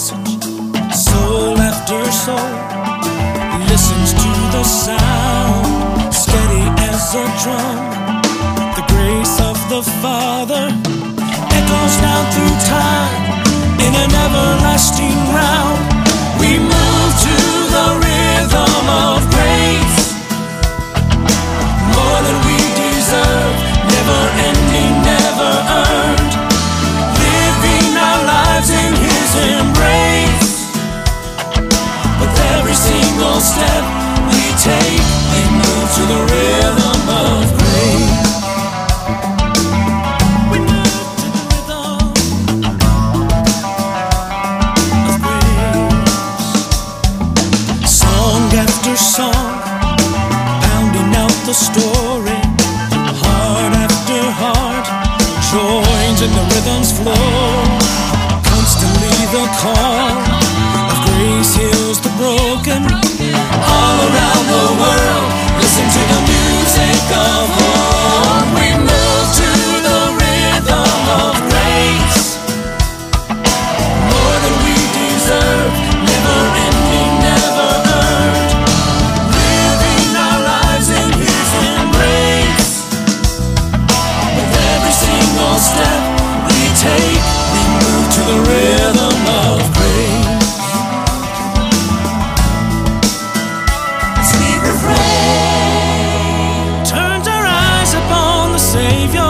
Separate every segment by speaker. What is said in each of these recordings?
Speaker 1: grace. Soul after soul listens to the sound, steady as a drum. The grace of the Father echoes down through time in an everlasting round. We move to the rhythm of grace, more than we deserve, never ending, never earned, living our lives in His embrace. With every single step we take, we move to the rhythm of grace. We move to the rhythm of grace. Song after song, pounding out the story. Heart after heart joins in the rhythm's flow. Constantly the call of grace heals the broken. All around the world, listen to the music of hope. We move to the rhythm of grace, more than we deserve, never ending, never earned, living our lives in His embrace. With every single step we take, we move to the rhythm of grace. Sweet refrain turns our eyes upon the Savior,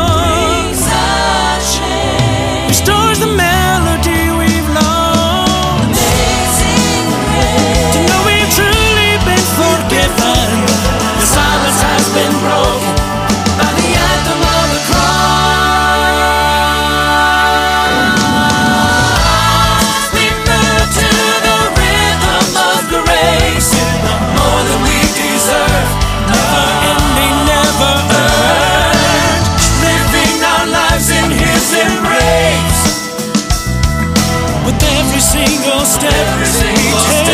Speaker 1: restores the melody we've lost. Amazing grace, to know we've truly been forgiven. The silence has been broken by the anthem of the cross. We move to the rhythm of grace, more than we deserve, never ending, never earned, living our lives in His embrace. With every single step we take,